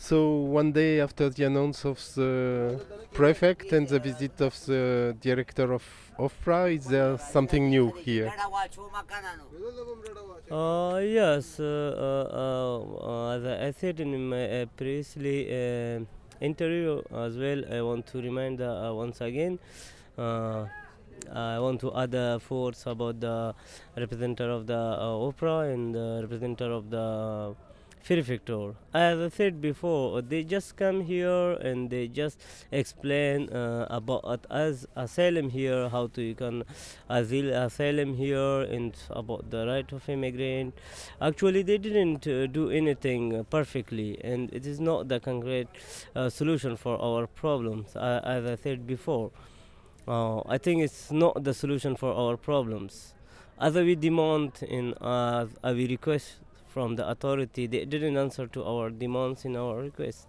So one day after the announce of the prefect and the visit of the director of OFPRA, is there something new here? Yes, as I said in my previously interview as well, I want to remind once again. Uh, I want to add thoughts about the representative of the opera and the representative of the prefecture. As I said before, they just come here and they just explain about as asylum here, how to you can asylum here, and about the right of immigrant. Actually, they didn't do anything perfectly, and it is not the concrete solution for our problems. As I said before, I think it's not the solution for our problems. As we demand in we request from the authority, they didn't answer to our demands in our request.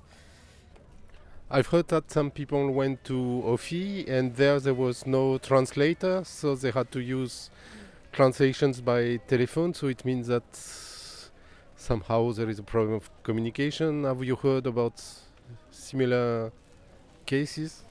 I've heard that some people went to OFI and there was no translator, so they had to use translations by telephone. So it means that somehow there is a problem of communication. Have you heard about similar cases?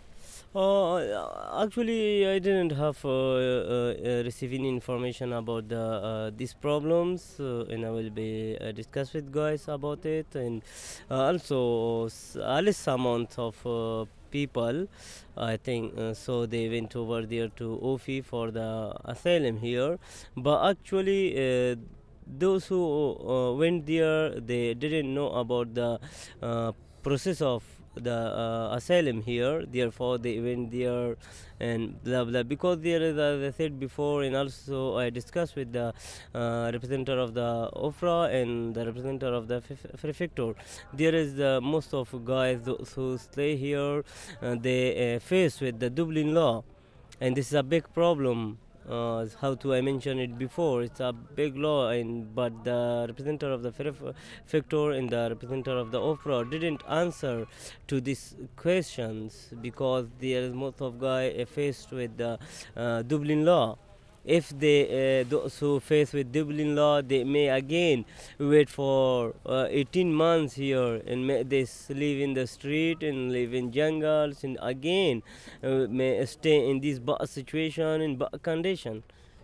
Actually, I didn't have receiving information about these problems, and I will be discuss with guys about it, and also at least some amount of people, I think. So they went over there to OFI for the asylum here, but actually. Those who went there, they didn't know about the process of the asylum here, therefore they went there and blah blah, because there is, as I said before, and also I discussed with the representative of the OFRA and the representative of the prefecture. There is most of guys who stay here, they face with the Dublin law, and this is a big problem. How to I mentioned it before, it's a big law, and but the representative of the prefecture and the representative of the opera didn't answer to these questions, because there is most of guy faced with the Dublin law. If they those who face with Dublin law, they may again wait for 18 months here, and may they live in the street and live in jungles, and again may stay in this bad situation, in bad condition.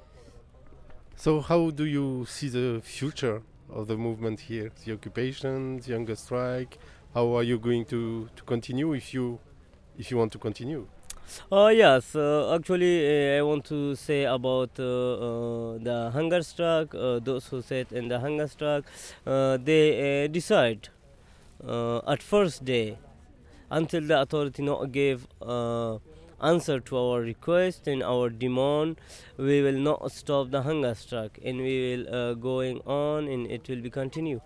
So how do you see the future of the movement here? The occupation, the hunger strike. How are you going to continue if you want to continue? Yes, actually, I want to say about the hunger strike. Those who said in the hunger strike, they decide at first day, until the authority not give answer to our request and our demand, we will not stop the hunger strike, and we will going on, and it will be continue.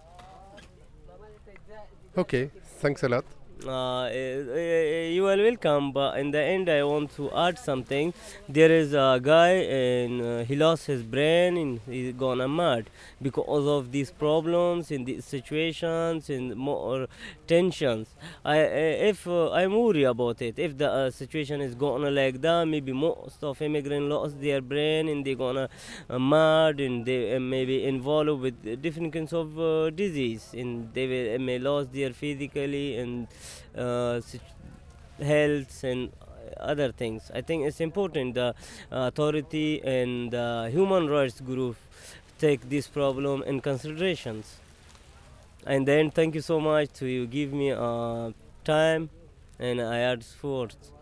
Okay, thanks a lot. You are welcome, but in the end, I want to add something. There is a guy, and he lost his brain, and he's gone mad because of these problems, in these situations, and more tensions. If I'm worried about it, if the situation is gonna like that, maybe most of immigrants lost their brain, and they're gonna mad, and they maybe involved with different kinds of disease, and they will, may lose their physically and uh, health and other things. I think it's important the authority and the human rights group take this problem in considerations. And then thank you so much to you give me time, and I add forth.